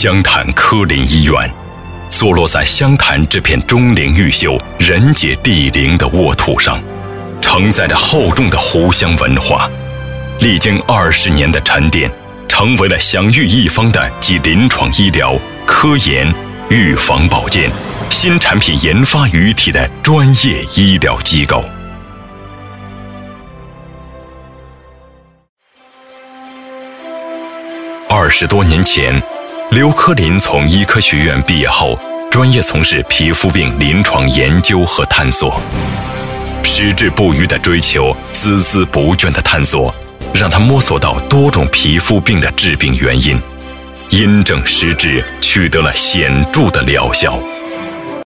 湘潭科林医院，坐落在湘潭这片钟灵毓秀、人杰地灵的沃土上，承载着厚重的湖湘文化，历经20年的沉淀，成为了享誉一方的集临床医疗、科研、预防保健、新产品研发于一体的专业医疗机构。20多年前，刘科林从医科学院毕业后，专业从事皮肤病临床研究和探索。矢志不渝的追求，孜孜不倦的探索，让他摸索到多种皮肤病的致病原因，因症施治，取得了显著的疗效。